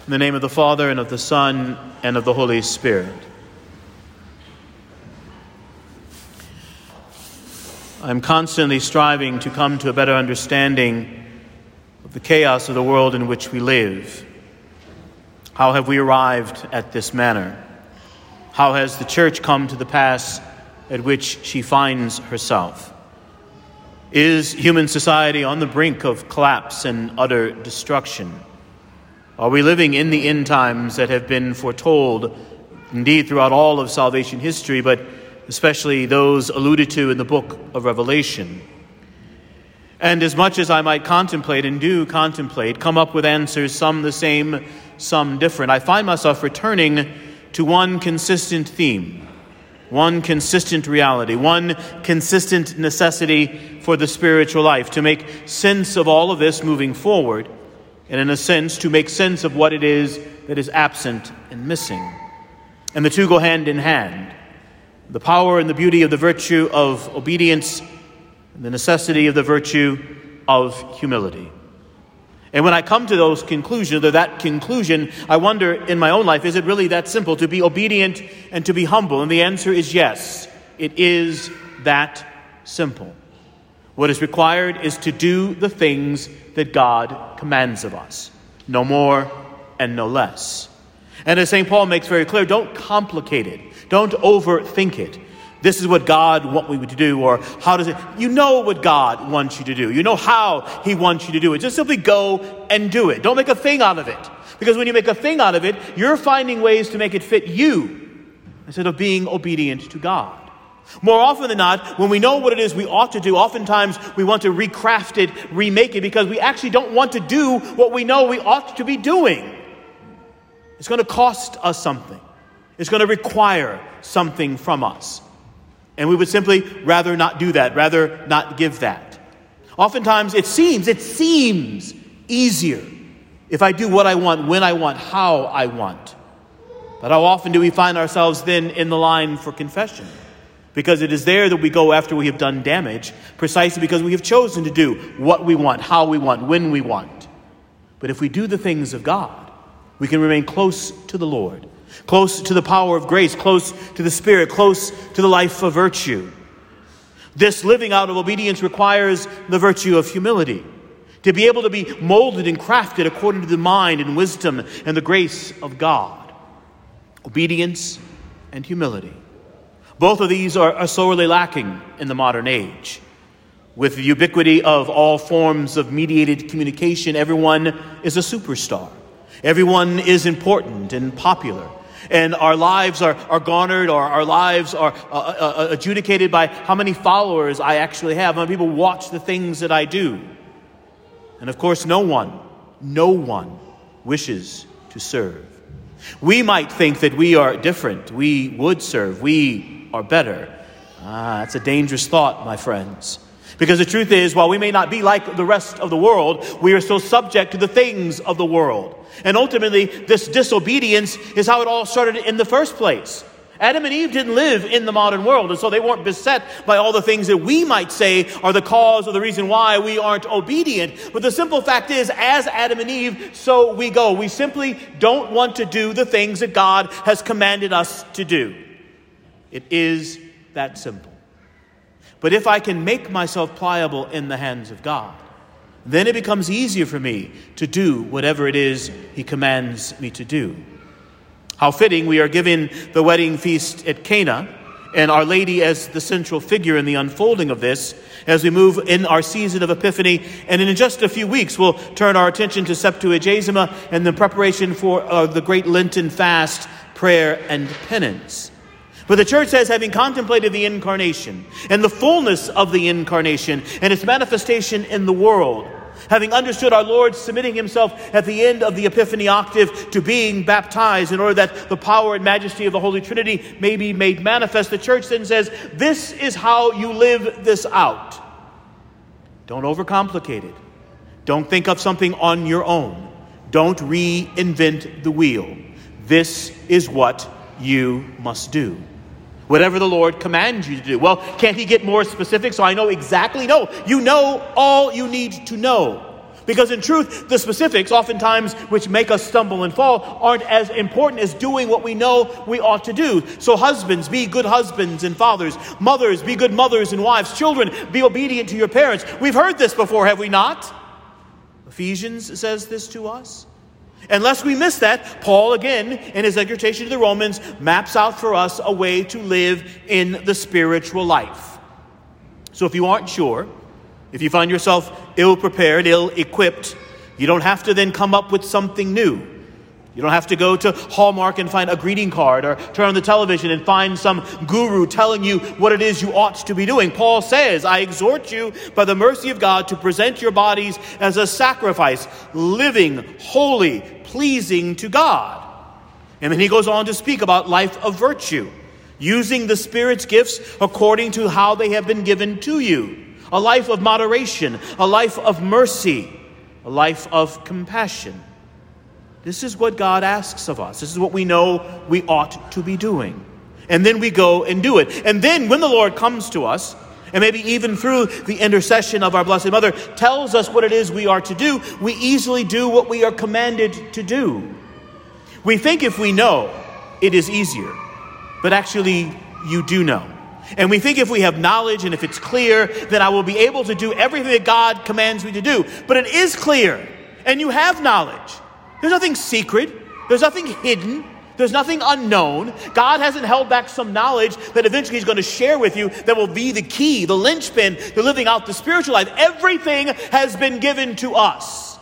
In the name of the Father, and of the Son, and of the Holy Spirit. I'm constantly striving to come to a better understanding of the chaos of the world in which we live. How have we arrived at this manner? How has the church come to the pass at which she finds herself? Is human society on the brink of collapse and utter destruction? Are we living in the end times that have been foretold, indeed, throughout all of salvation history, but especially those alluded to in the book of Revelation? And as much as I might contemplate and do contemplate, come up with answers, some the same, some different, I find myself returning to one consistent theme, one consistent reality, one consistent necessity for the spiritual life, to make sense of all of this moving forward, and in a sense, to make sense of what it is that is absent and missing. And the two go hand in hand. The power and the beauty of the virtue of obedience, and the necessity of the virtue of humility. And when I come to those conclusions, or that conclusion, I wonder in my own life, is it really that simple to be obedient and to be humble? And the answer is yes, it is that simple. What is required is to do the things that God commands of us. No more and no less. And as St. Paul makes very clear, don't complicate it. Don't overthink it. This is what God wants you to do, or how does it? You know what God wants you to do. You know how He wants you to do it. Just simply go and do it. Don't make a thing out of it. Because when you make a thing out of it, you're finding ways to make it fit you instead of being obedient to God. More often than not, when we know what it is we ought to do, oftentimes we want to recraft it, remake it, because we actually don't want to do what we know we ought to be doing. It's going to cost us something. It's going to require something from us. And we would simply rather not do that, rather not give that. Oftentimes it seems easier if I do what I want, when I want, how I want. But how often do we find ourselves then in the line for confession? Because it is there that we go after we have done damage, precisely because we have chosen to do what we want, how we want, when we want. But if we do the things of God, we can remain close to the Lord, close to the power of grace, close to the Spirit, close to the life of virtue. This living out of obedience requires the virtue of humility, to be able to be molded and crafted according to the mind and wisdom and the grace of God. Obedience and humility. Both of these are sorely lacking in the modern age. With the ubiquity of all forms of mediated communication, everyone is a superstar. Everyone is important and popular. And our lives are garnered, or our lives are adjudicated by how many followers I actually have, how many people watch the things that I do. And of course, no one wishes to serve. We might think that we are different. We would serve. We are better. That's a dangerous thought, my friends. Because the truth is, while we may not be like the rest of the world, we are still subject to the things of the world. And ultimately, this disobedience is how it all started in the first place. Adam and Eve didn't live in the modern world, and so they weren't beset by all the things that we might say are the cause or the reason why we aren't obedient. But the simple fact is, as Adam and Eve, so we go. We simply don't want to do the things that God has commanded us to do. It is that simple. But if I can make myself pliable in the hands of God, then it becomes easier for me to do whatever it is He commands me to do. How fitting we are given the wedding feast at Cana, and Our Lady as the central figure in the unfolding of this, as we move in our season of Epiphany. And in just a few weeks, we'll turn our attention to Septuagesima and the preparation for the great Lenten fast, prayer, and penance. But the church says, having contemplated the incarnation and the fullness of the incarnation and its manifestation in the world, having understood our Lord submitting Himself at the end of the Epiphany octave to being baptized in order that the power and majesty of the Holy Trinity may be made manifest, the church then says, this is how you live this out. Don't overcomplicate it. Don't think of something on your own. Don't reinvent the wheel. This is what you must do. Whatever the Lord commands you to do. Well, can't He get more specific so I know exactly? No, you know all you need to know. Because in truth, the specifics, oftentimes which make us stumble and fall, aren't as important as doing what we know we ought to do. So husbands, be good husbands and fathers. Mothers, be good mothers and wives. Children, be obedient to your parents. We've heard this before, have we not? Ephesians says this to us. Unless we miss that, Paul, again, in his exhortation to the Romans, maps out for us a way to live in the spiritual life. So if you aren't sure, if you find yourself ill-prepared, ill-equipped, you don't have to then come up with something new. You don't have to go to Hallmark and find a greeting card or turn on the television and find some guru telling you what it is you ought to be doing. Paul says, I exhort you by the mercy of God to present your bodies as a sacrifice, living, holy, pleasing to God. And then he goes on to speak about life of virtue, using the Spirit's gifts according to how they have been given to you. A life of moderation, a life of mercy, a life of compassion. This is what God asks of us. This is what we know we ought to be doing. And then we go and do it. And then when the Lord comes to us, and maybe even through the intercession of our Blessed Mother, tells us what it is we are to do, we easily do what we are commanded to do. We think if we know, it is easier. But actually, you do know. And we think if we have knowledge and if it's clear, then I will be able to do everything that God commands me to do. But it is clear, and you have knowledge. There's nothing secret. There's nothing hidden. There's nothing unknown. God hasn't held back some knowledge that eventually he's going to share with you that will be the key, the linchpin to living out the spiritual life. Everything has been given to us.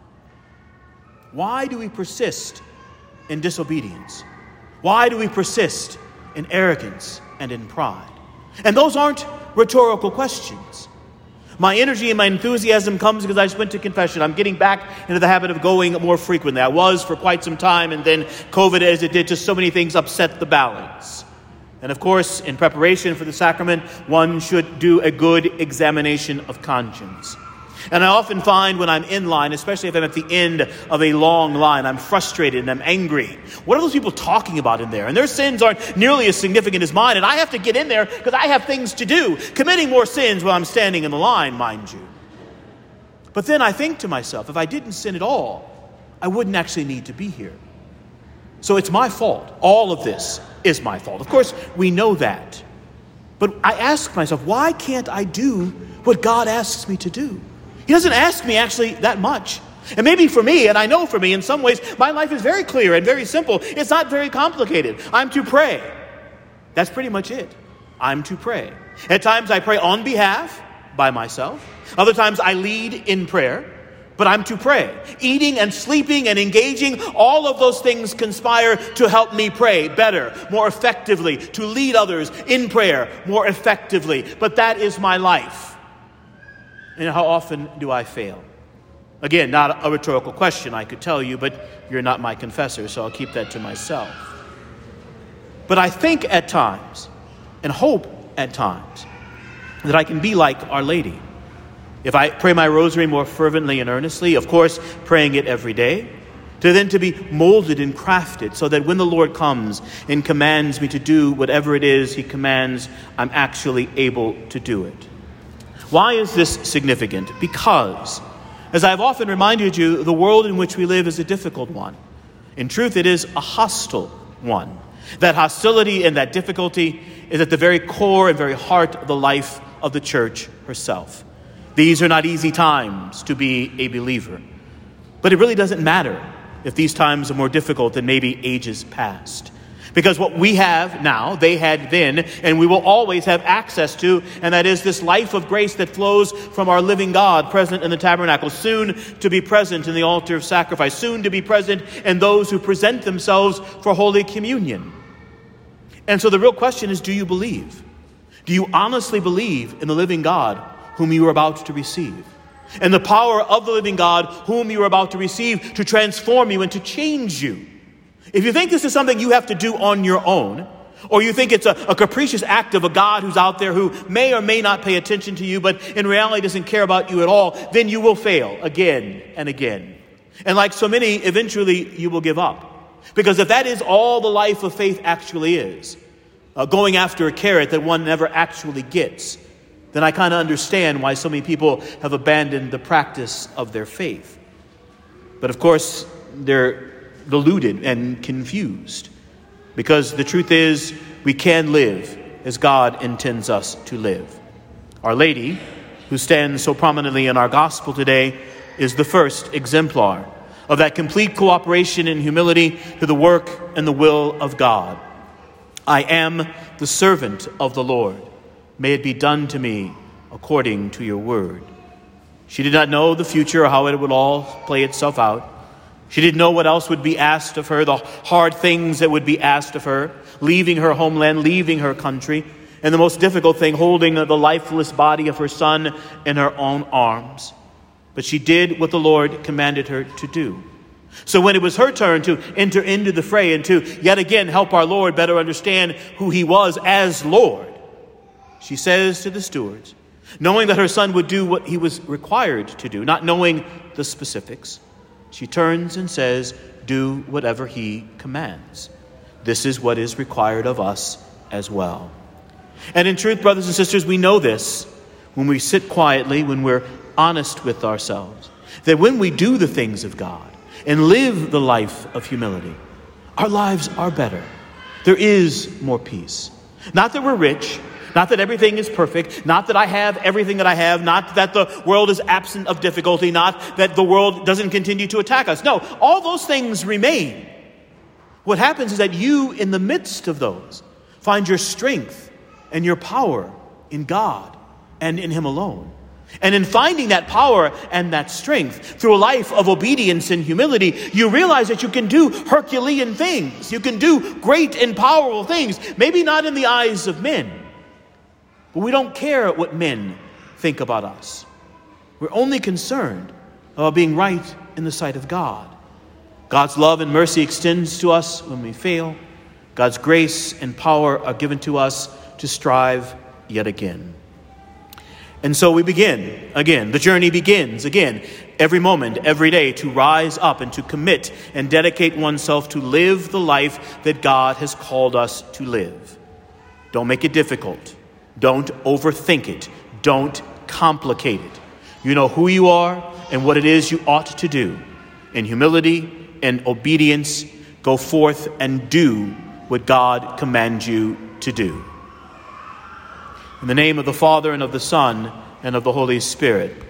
Why do we persist in disobedience? Why do we persist in arrogance and in pride? And those aren't rhetorical questions. My energy and my enthusiasm comes because I just went to confession. I'm getting back into the habit of going more frequently. I was for quite some time, and then COVID, as it did to so many things, upset the balance. And of course, in preparation for the sacrament, one should do a good examination of conscience. And I often find when I'm in line, especially if I'm at the end of a long line, I'm frustrated and I'm angry. What are those people talking about in there? And their sins aren't nearly as significant as mine, and I have to get in there because I have things to do, committing more sins while I'm standing in the line, mind you. But then I think to myself, if I didn't sin at all, I wouldn't actually need to be here. So it's my fault. All of this is my fault. Of course, we know that. But I ask myself, why can't I do what God asks me to do? He doesn't ask me actually that much. And maybe for me, and I know for me in some ways, my life is very clear and very simple. It's not very complicated. I'm to pray. That's pretty much it. I'm to pray. At times I pray on behalf by myself. Other times I lead in prayer. But I'm to pray. Eating and sleeping and engaging, all of those things conspire to help me pray better, more effectively, to lead others in prayer more effectively. But that is my life. And how often do I fail? Again, not a rhetorical question, I could tell you, but you're not my confessor, so I'll keep that to myself. But I think at times, and hope at times, that I can be like Our Lady. If I pray my rosary more fervently and earnestly, of course, praying it every day, to be molded and crafted so that when the Lord comes and commands me to do whatever it is he commands, I'm actually able to do it. Why is this significant? Because, as I've often reminded you, the world in which we live is a difficult one. In truth, it is a hostile one. That hostility and that difficulty is at the very core and very heart of the life of the church herself. These are not easy times to be a believer. But it really doesn't matter if these times are more difficult than maybe ages past. Because what we have now, they had then, and we will always have access to, and that is this life of grace that flows from our living God present in the tabernacle, soon to be present in the altar of sacrifice, soon to be present in those who present themselves for Holy Communion. And so the real question is, do you believe? Do you honestly believe in the living God whom you are about to receive? And the power of the living God whom you are about to receive to transform you and to change you? If you think this is something you have to do on your own, or you think it's a capricious act of a God who's out there who may or may not pay attention to you, but in reality doesn't care about you at all, then you will fail again and again. And like so many, eventually you will give up. Because if that is all the life of faith actually is, going after a carrot that one never actually gets, then I kind of understand why so many people have abandoned the practice of their faith. But of course, they're deluded and confused, because the truth is we can live as God intends us to live. Our Lady, who stands so prominently in our gospel today, is the first exemplar of that complete cooperation and humility to the work and the will of God. I am the servant of the Lord. May it be done to me according to your word. She did not know the future or how it would all play itself out. She didn't know what else would be asked of her, the hard things that would be asked of her, leaving her homeland, leaving her country, and the most difficult thing, holding the lifeless body of her son in her own arms. But she did what the Lord commanded her to do. So when it was her turn to enter into the fray and to yet again help our Lord better understand who he was as Lord, she says to the stewards, knowing that her son would do what he was required to do, not knowing the specifics, she turns and says, do whatever he commands. This is what is required of us as well. And in truth, brothers and sisters, we know this when we sit quietly, when we're honest with ourselves, that when we do the things of God and live the life of humility, our lives are better. There is more peace. Not that we're rich, not that everything is perfect, not that I have everything that I have, not that the world is absent of difficulty, not that the world doesn't continue to attack us. No, all those things remain. What happens is that you, in the midst of those, find your strength and your power in God and in him alone. And in finding that power and that strength through a life of obedience and humility, you realize that you can do Herculean things. You can do great and powerful things, maybe not in the eyes of men. But we don't care what men think about us. We're only concerned about being right in the sight of God. God's love and mercy extends to us when we fail. God's grace and power are given to us to strive yet again. And so we begin again. The journey begins again, every moment, every day, to rise up and to commit and dedicate oneself to live the life that God has called us to live. Don't make it difficult. Don't overthink it. Don't complicate it. You know who you are and what it is you ought to do. In humility and obedience, go forth and do what God commands you to do. In the name of the Father, and of the Son, and of the Holy Spirit.